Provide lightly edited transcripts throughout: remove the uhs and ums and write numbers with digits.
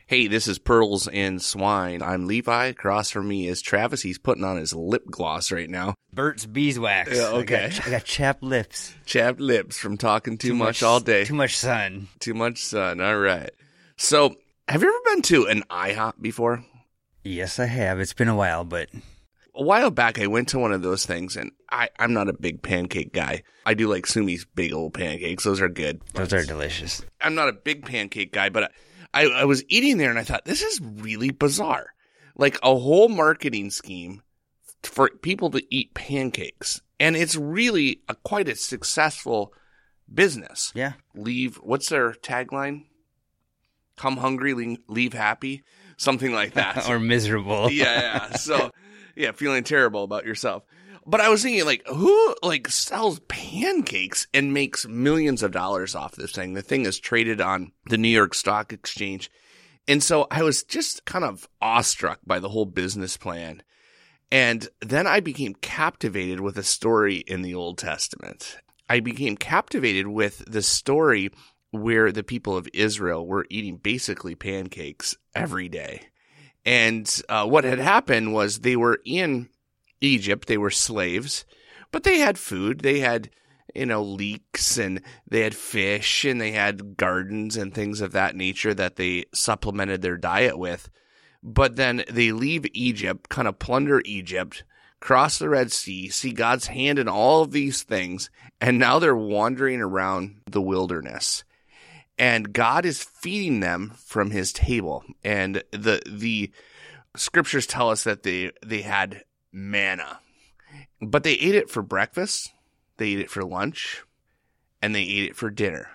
Hey, this is Pearls and Swine. I'm Levi. Across from me is Travis. He's putting on his lip gloss right now. Burt's Beeswax. Yeah, okay. I got chapped lips. Chapped lips from talking too much all day. Too much sun. Too much sun. All right. So, have you ever been to an IHOP before? Yes, I have. It's been a while, but... A while back, I went to one of those things, and I'm not a big pancake guy. I do like Sumi's big old pancakes. Those are good. Those are delicious. I'm not a big pancake guy, but I was eating there, and I thought, this is really bizarre. Like a whole marketing scheme for people to eat pancakes. And it's really quite a successful business. Yeah. What's their tagline? Come hungry, leave happy. Something like that. Or miserable. Yeah. So, yeah, feeling terrible about yourself. But I was thinking, like, who, sells pancakes and makes millions of dollars off this thing? The thing is traded on the New York Stock Exchange. And so I was just kind of awestruck by the whole business plan. And then I became captivated with a story in the Old Testament. I became captivated with the story where the people of Israel were eating basically pancakes every day. And what had happened was they were in Egypt, they were slaves, but they had food. They had, leeks, and they had fish, and they had gardens and things of that nature that they supplemented their diet with. But then they leave Egypt, kind of plunder Egypt, cross the Red Sea, see God's hand in all of these things, and now they're wandering around the wilderness. And God is feeding them from his table. And the scriptures tell us that they had manna. But they ate it for breakfast, they ate it for lunch, and they ate it for dinner.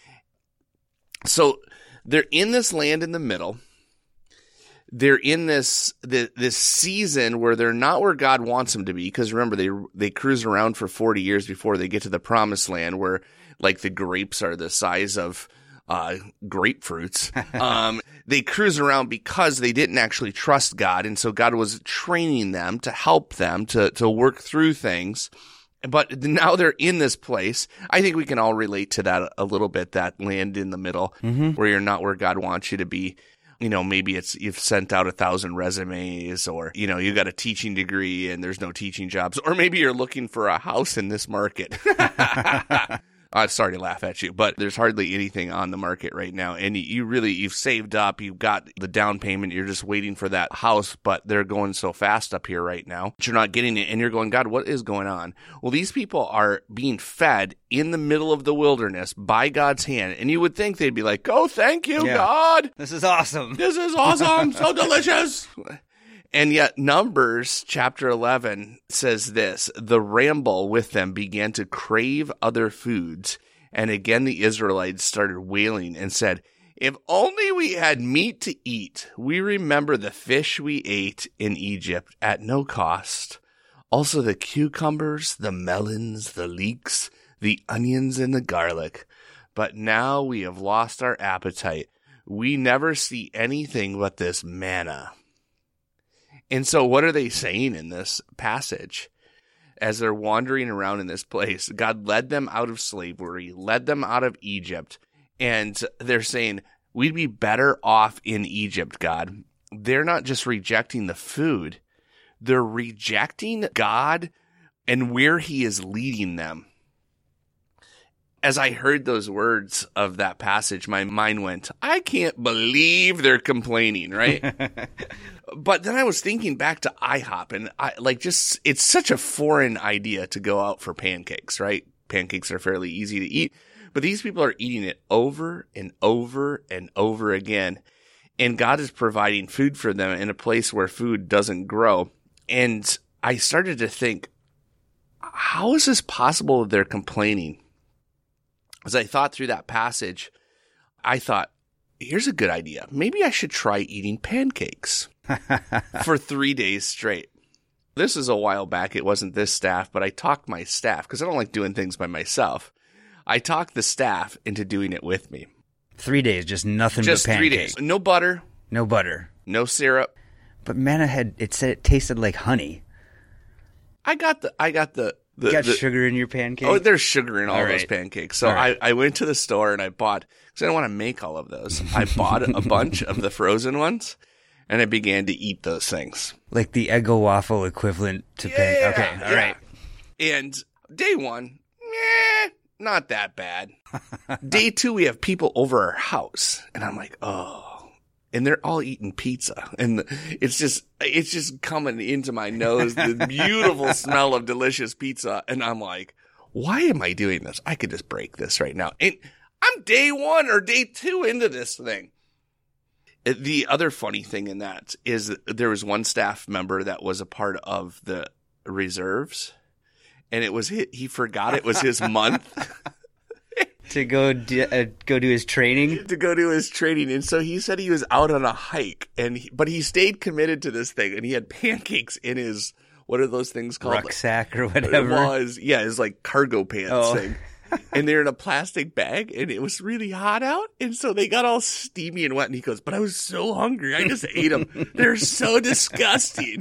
So they're in this land in the middle. They're in this season where they're not where God wants them to be. Because remember, they cruise around for 40 years before they get to the promised land where the grapes are the size of grapefruits. They cruise around because they didn't actually trust God. And so God was training them to help them to work through things. But now they're in this place. I think we can all relate to that a little bit, that land in the middle where you're not where God wants you to be. Maybe you've sent out 1,000 resumes, or, you got a teaching degree and there's no teaching jobs, or maybe you're looking for a house in this market. Sorry to laugh at you, but there's hardly anything on the market right now. And you've saved up, you've got the down payment, you're just waiting for that house, but they're going so fast up here right now that you're not getting it. And you're going, God, what is going on? Well, these people are being fed in the middle of the wilderness by God's hand. And you would think they'd be like, oh, thank you, God. This is awesome. This is awesome. So delicious. And yet Numbers chapter 11 says this: the ramble with them began to crave other foods. And again the Israelites started wailing and said, if only we had meat to eat. We remember the fish we ate in Egypt at no cost. Also the cucumbers, the melons, the leeks, the onions, and the garlic. But now we have lost our appetite. We never see anything but this manna. And so what are they saying in this passage? As they're wandering around in this place, God led them out of slavery, led them out of Egypt, and they're saying, we'd be better off in Egypt, God. They're not just rejecting the food, they're rejecting God and where he is leading them. As I heard those words of that passage, my mind went, I can't believe they're complaining, right? But then I was thinking back to IHOP, and it's such a foreign idea to go out for pancakes, right? Pancakes are fairly easy to eat, but these people are eating it over and over and over again. And God is providing food for them in a place where food doesn't grow. And I started to think, how is this possible that they're complaining? As I thought through that passage, I thought, here's a good idea. Maybe I should try eating pancakes for 3 days straight. This is a while back. It wasn't this staff, but I talked my staff, because I don't like doing things by myself. I talked the staff into doing it with me. 3 days, just nothing just but pancakes. 3 days. No butter. No butter. No syrup. But manna it said it tasted like honey. I got the You got sugar in your pancakes? Oh, there's sugar in all those right. pancakes. So All right. I went to the store and I bought, because I didn't want to make all of those. I bought a bunch of the frozen ones, and I began to eat those things. Like the Eggo waffle equivalent to pancakes. Okay, all right. And day one, not that bad. Day two, we have people over our house, and I'm like, oh. And they're all eating pizza, and it's just coming into my nose, the beautiful smell of delicious pizza. And I'm like, why am I doing this? I could just break this right now. And I'm day one or day two into this thing. The other funny thing in that is that there was one staff member that was a part of the reserves, and he forgot it was his month. To go do his training? To go do his training. And so he said he was out on a hike, but he stayed committed to this thing, and he had pancakes in his, what are those things called? Rucksack or whatever. It was, his like cargo pants thing. And they're in a plastic bag, and it was really hot out. And so they got all steamy and wet. And he goes, but I was so hungry. I just ate them. They're so disgusting.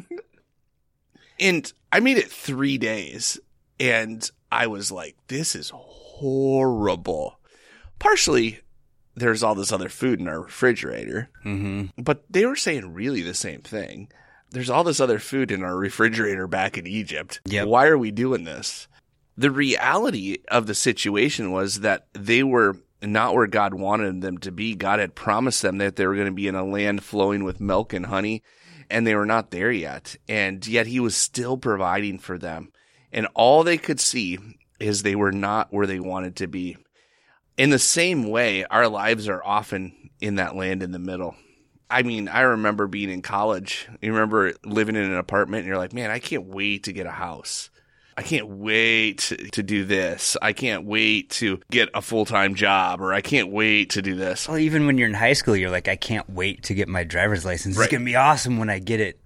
And I made it 3 days, and I was like, this is horrible. Partially, there's all this other food in our refrigerator, but they were saying really the same thing. There's all this other food in our refrigerator back in Egypt. Yep. Why are we doing this? The reality of the situation was that they were not where God wanted them to be. God had promised them that they were going to be in a land flowing with milk and honey, and they were not there yet. And yet he was still providing for them. And all they could see is they were not where they wanted to be. In the same way, our lives are often in that land in the middle. I mean, I remember being in college. You remember living in an apartment, and you're like, man, I can't wait to get a house. I can't wait to do this. I can't wait to get a full-time job, or I can't wait to do this. Well, even when you're in high school, you're like, I can't wait to get my driver's license. Right. It's going to be awesome when I get it.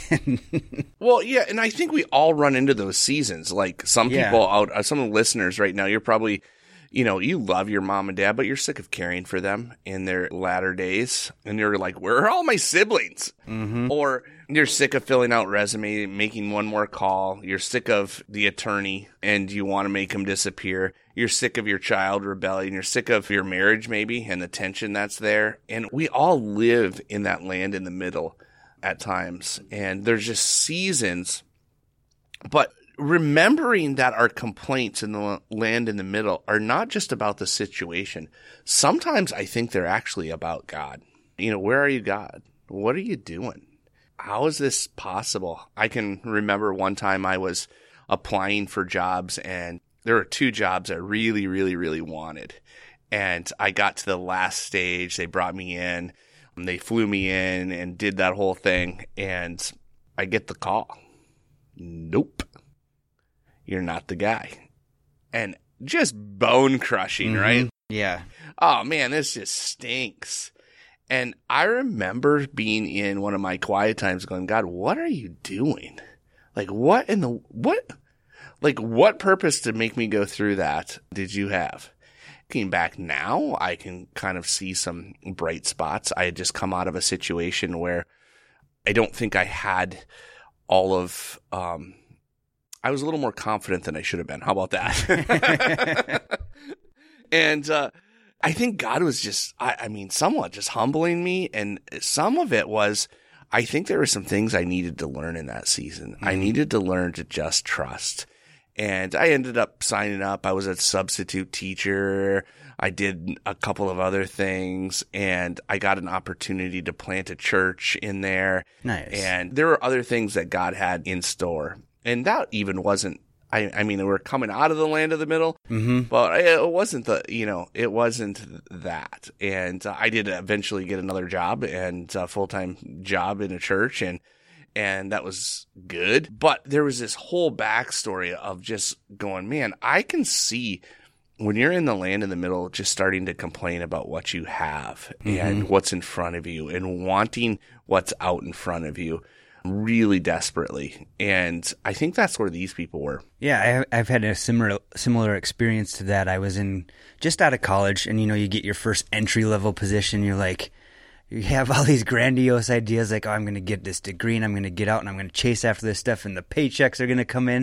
Well, yeah, and I think we all run into those seasons. Like some people out, some of the listeners right now, you're probably, you love your mom and dad, but you're sick of caring for them in their latter days. And you're like, where are all my siblings? Mm-hmm. Or you're sick of filling out resume, making one more call. You're sick of the attorney and you want to make him disappear. You're sick of your child rebelling. You're sick of your marriage maybe and the tension that's there. And we all live in that land in the middle at times, and there's just seasons. But remembering that our complaints in the land in the middle are not just about the situation. Sometimes I think they're actually about God. Where are you, God? What are you doing? How is this possible? I can remember one time I was applying for jobs, and there were 2 jobs I really, really, really wanted. And I got to the last stage. They brought me in. They flew me in and did that whole thing, and I get the call. Nope. You're not the guy. And just bone crushing, right? Yeah. Oh, man, this just stinks. And I remember being in one of my quiet times going, God, what are you doing? Like, what purpose to make me go through that did you have? Looking back now, I can kind of see some bright spots. I had just come out of a situation where I don't think I had all of I was a little more confident than I should have been. How about that? And I think God was just, somewhat just humbling me. And some of it was, I think there were some things I needed to learn in that season. I needed to learn to just trust. And I ended up signing up. I was a substitute teacher. I did a couple of other things, and I got an opportunity to plant a church in there. Nice. And there were other things that God had in store. And that even wasn't, we were coming out of the land of the middle, but it wasn't it wasn't that. And I did eventually get another job and a full-time job in a church, and that was good. But there was this whole backstory of just going, man, I can see when you're in the land in the middle, just starting to complain about what you have and what's in front of you and wanting what's out in front of you really desperately. And I think that's where these people were. Yeah, I've had a similar experience to that. I was just out of college, and you get your first entry-level position. You're like, you have all these grandiose ideas like, oh, I'm going to get this degree and I'm going to get out and I'm going to chase after this stuff and the paychecks are going to come in.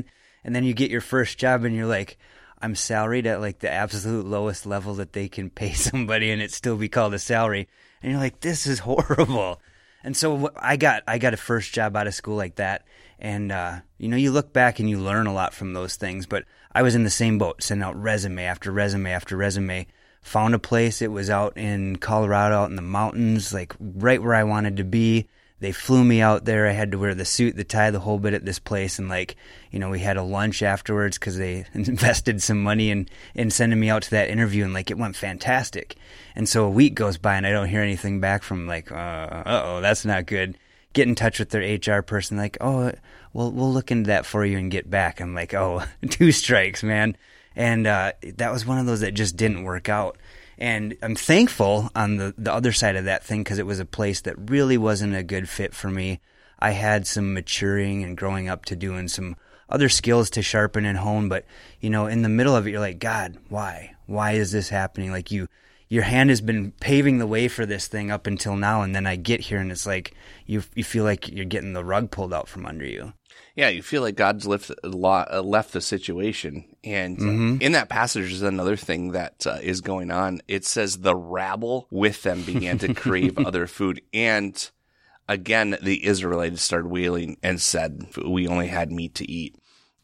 And then you get your first job and you're like, I'm salaried at like the absolute lowest level that they can pay somebody and it still be called a salary. And you're like, this is horrible. And so I got a first job out of school like that. And, you look back and you learn a lot from those things. But I was in the same boat, sending out resume after resume after resume. Found a place. It was out in Colorado, out in the mountains, like right where I wanted to be. They flew me out there. I had to wear the suit, the tie, the whole bit at this place. And we had a lunch afterwards because they invested some money in sending me out to that interview. And it went fantastic. And so a week goes by and I don't hear anything back from that's not good. Get in touch with their HR person. We'll look into that for you and get back. I'm like, 2 strikes, man. And that was one of those that just didn't work out. And I'm thankful on the other side of that thing because it was a place that really wasn't a good fit for me. I had some maturing and growing up to do and some other skills to sharpen and hone. But, in the middle of it, you're like, God, why? Why is this happening? Your hand has been paving the way for this thing up until now. And then I get here and it's like you feel like you're getting the rug pulled out from under you. Yeah, you feel like God's left the situation. And in that passage is another thing that is going on. It says the rabble with them began to crave other food. And again, the Israelites started wailing and said, we only had meat to eat.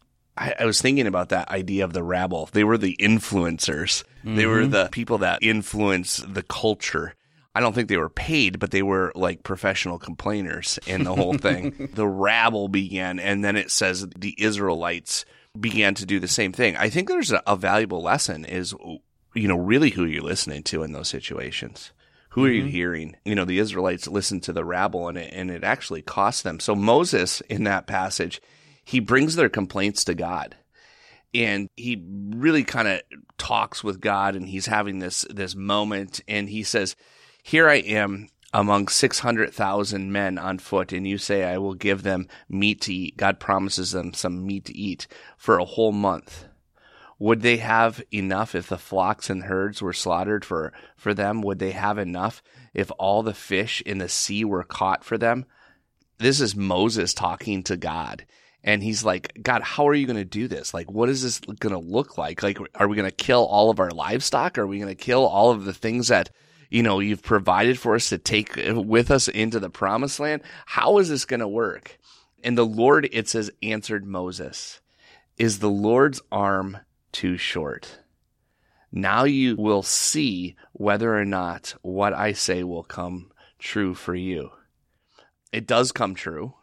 I was thinking about that idea of the rabble. They were the influencers. They were the people that influence the culture. I don't think they were paid, but they were like professional complainers in the whole thing. The rabble began, and then it says the Israelites began to do the same thing. I think there's a valuable lesson is, really who you're listening to in those situations. Who are you hearing? The Israelites listened to the rabble, and it actually cost them. So Moses, in that passage, he brings their complaints to God. And he really kind of talks with God, and he's having this moment, and he says, here I am among 600,000 men on foot, and you say I will give them meat to eat. God promises them some meat to eat for a whole month. Would they have enough if the flocks and herds were slaughtered for them? Would they have enough if all the fish in the sea were caught for them? This is Moses talking to God. And he's like, God, how are you going to do this? What is this going to look like? Are we going to kill all of our livestock? Are we going to kill all of the things that you've provided for us to take with us into the promised land? How is this going to work? And the Lord, it says, answered Moses, is the Lord's arm too short? Now you will see whether or not what I say will come true for you. It does come true.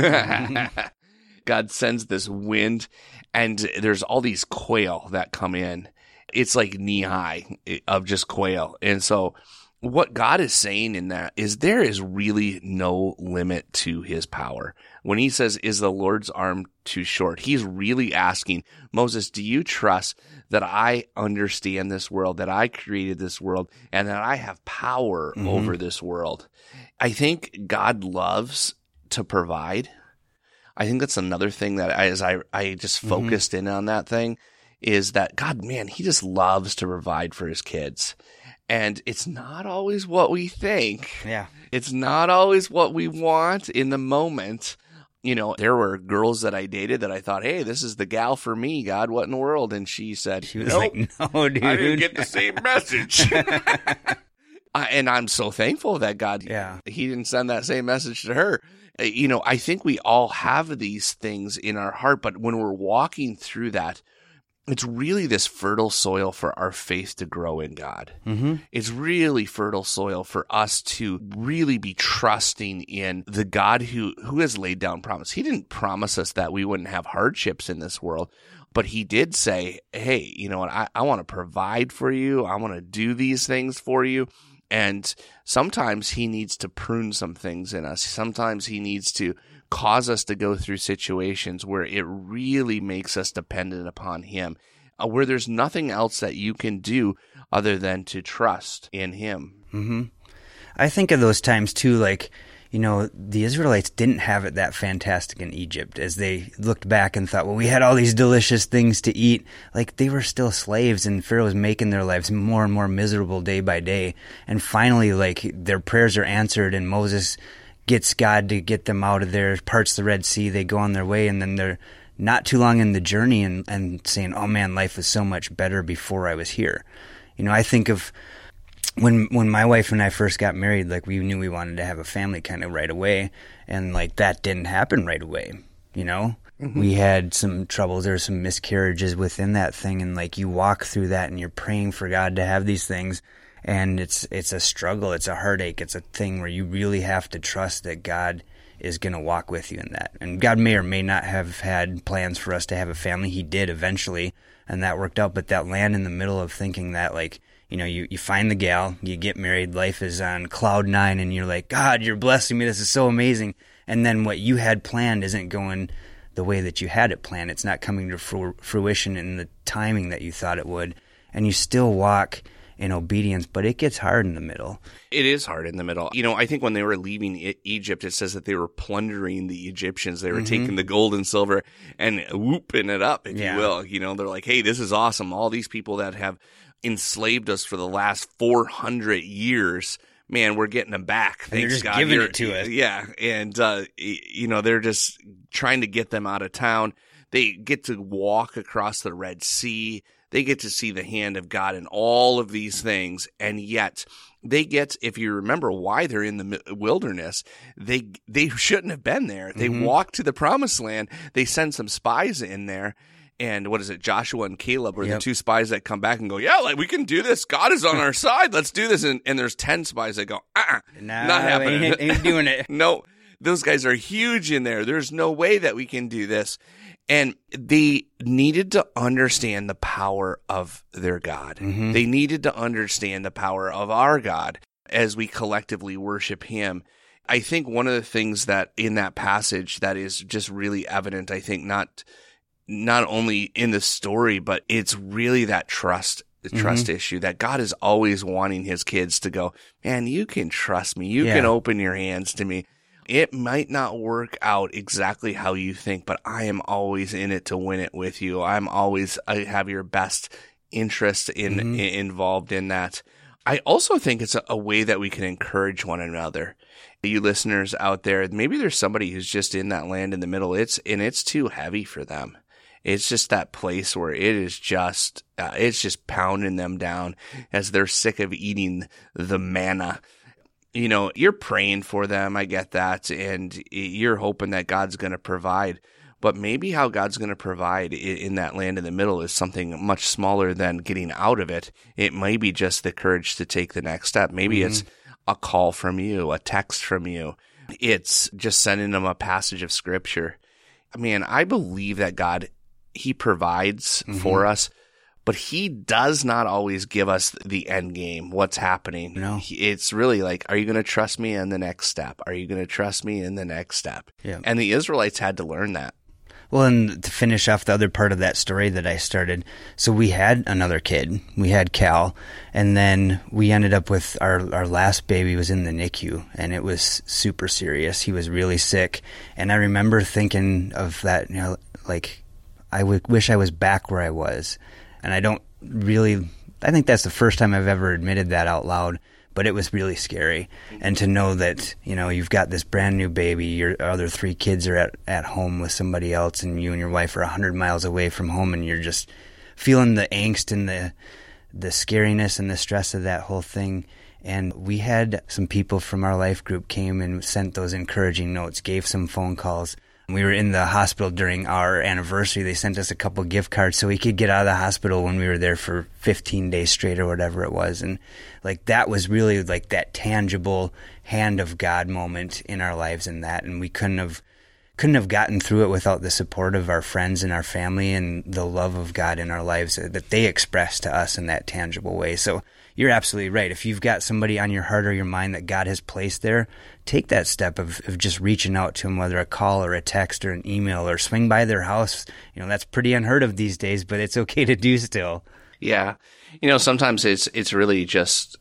God sends this wind, and there's all these quail that come in. It's like knee high of just quail. And so what God is saying in that is there is really no limit to his power. When he says, is the Lord's arm too short? He's really asking, Moses, do you trust that I understand this world, that I created this world, and that I have power over this world? I think God loves to provide. I think that's another thing that as I just focused in on that thing is that God, man, he just loves to provide for his kids. And it's not always what we think. Yeah. It's not always what we want in the moment. There were girls that I dated that I thought, hey, this is the gal for me, God, what in the world? And she said, she was like, no, dude. I didn't get the same message. And I'm so thankful that God, he didn't send that same message to her. I think we all have these things in our heart, but when we're walking through that, it's really this fertile soil for our faith to grow in God. It's really fertile soil for us to really be trusting in the God who has laid down promise. He didn't promise us that we wouldn't have hardships in this world, but he did say, hey, you know what? I want to provide for you. I want to do these things for you. And sometimes he needs to prune some things in us. Sometimes he needs to cause us to go through situations where it really makes us dependent upon him, where there's nothing else that you can do other than to trust in him. I think of those times too, the Israelites didn't have it that fantastic in Egypt as they looked back and thought, well, we had all these delicious things to eat. They were still slaves, and Pharaoh was making their lives more and more miserable day by day. And finally, their prayers are answered, and Moses gets God to get them out of there, parts the Red Sea, they go on their way, and then not too long in the journey and saying, oh man, life was so much better before I was here. You know, I think of when my wife and I first got married, like we knew we wanted to have a family kind of right away, and like that didn't happen right away, you know? Mm-hmm. We had some troubles, there were some miscarriages within that thing, and like you walk through that and you're praying for God to have these things, and it's a struggle, it's a heartache, it's a thing where you really have to trust that God is going to walk with you in that. And God may or may not have had plans for us to have a family. He did eventually, and that worked out. But that land in the middle of thinking that, like, you know, you find the gal, you get married, life is on cloud 9, and you're like, God, you're blessing me, this is so amazing. And then what you had planned isn't going the way that you had it planned. It's not coming to fruition in the timing that you thought it would. And you still walk in obedience, but it gets hard in the middle. It is hard in the middle. You know, I think when they were leaving Egypt, it says that they were plundering the Egyptians. They were taking the gold and silver and whooping it up, if you will. You know, they're like, hey, this is awesome. All these people that have enslaved us for the last 400 years, man, we're getting them back. Thanks, and they're just God. giving it to us. Yeah. And, you know, they're just trying to get them out of town. They get to walk across the Red Sea. They get to see the hand of God in all of these things. And yet they get, if you remember why they're in the wilderness, they shouldn't have been there. They walked to the promised land. They send some spies in there. And what is it? Joshua and Caleb are the two spies that come back and go, yeah, like we can do this. God is on our side. Let's do this. And there's 10 spies that go, not happening. Ain't doing it. No, those guys are huge in there. There's no way that we can do this. And they needed to understand the power of their God. Mm-hmm. They needed to understand the power of our God as we collectively worship him. I think one of the things that in that passage that is just really evident, I think not only in the story, but it's really that trust issue that God is always wanting his kids to go, man, you can trust me. You can open your hands to me. It might not work out exactly how you think, but I am always in it to win it with you. I have your best interest involved in that. I also think it's a way that we can encourage one another. You listeners out there, maybe there's somebody who's just in that land in the middle. It's too heavy for them. It's just that place where it's just pounding them down as they're sick of eating the manna. You know, you're praying for them. I get that. And you're hoping that God's going to provide. But maybe how God's going to provide in that land in the middle is something much smaller than getting out of it. It may be just the courage to take the next step. Maybe it's a call from you, a text from you. It's just sending them a passage of scripture. I mean, I believe that God, he provides for us. But he does not always give us the end game, what's happening. No. It's really like, are you going to trust me in the next step? Are you going to trust me in the next step? Yeah. And the Israelites had to learn that. Well, and to finish off the other part of that story that I started, so we had another kid. We had Cal, and then we ended up with our last baby was in the NICU, and it was super serious. He was really sick, and I remember thinking of that, you know, like, I wish I was back where I was. And I think that's the first time I've ever admitted that out loud, but it was really scary. And to know that, you know, you've got this brand new baby, your other 3 kids are at home with somebody else, and you and your wife are 100 miles away from home, and you're just feeling the angst and the scariness and the stress of that whole thing. And we had some people from our life group came and sent those encouraging notes, gave some phone calls. We were in the hospital during our anniversary. They sent us a couple gift cards so we could get out of the hospital when we were there for 15 days straight or whatever it was. And like that was really like that tangible hand of God moment in our lives in that. And we couldn't have gotten through it without the support of our friends and our family and the love of God in our lives that they expressed to us in that tangible way. So you're absolutely right. If you've got somebody on your heart or your mind that God has placed there, take that step of just reaching out to them, whether a call or a text or an email or swing by their house. You know, that's pretty unheard of these days, but it's okay to do still. Yeah. You know, sometimes it's really just,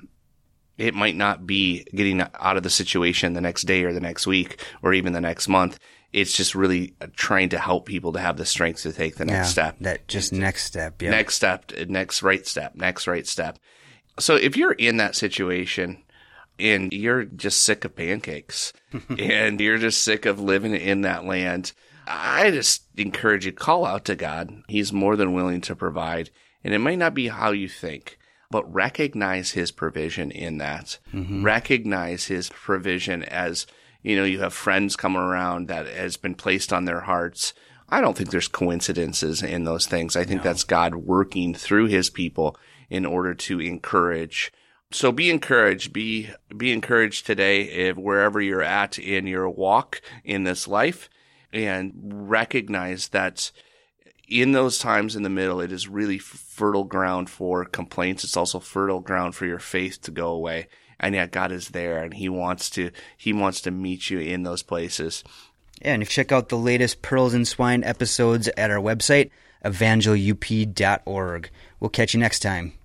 it might not be getting out of the situation the next day or the next week or even the next month. It's just really trying to help people to have the strength to take the next step. That just next step. Yeah. Next step, next right step. So if you're in that situation and you're just sick of pancakes and you're just sick of living in that land, I just encourage you to call out to God. He's more than willing to provide. And it might not be how you think, but recognize his provision in that. Mm-hmm. Recognize his provision as, you have friends coming around that has been placed on their hearts. I don't think there's coincidences in those things. I think that's God working through his people in order to encourage. So be encouraged. Be encouraged today wherever you're at in your walk in this life, and recognize that in those times in the middle, it is really fertile ground for complaints. It's also fertile ground for your faith to go away. And yet God is there, and he wants to meet you in those places. Yeah, and if you check out the latest Pearls and Swine episodes at our website, evangelup.org. We'll catch you next time.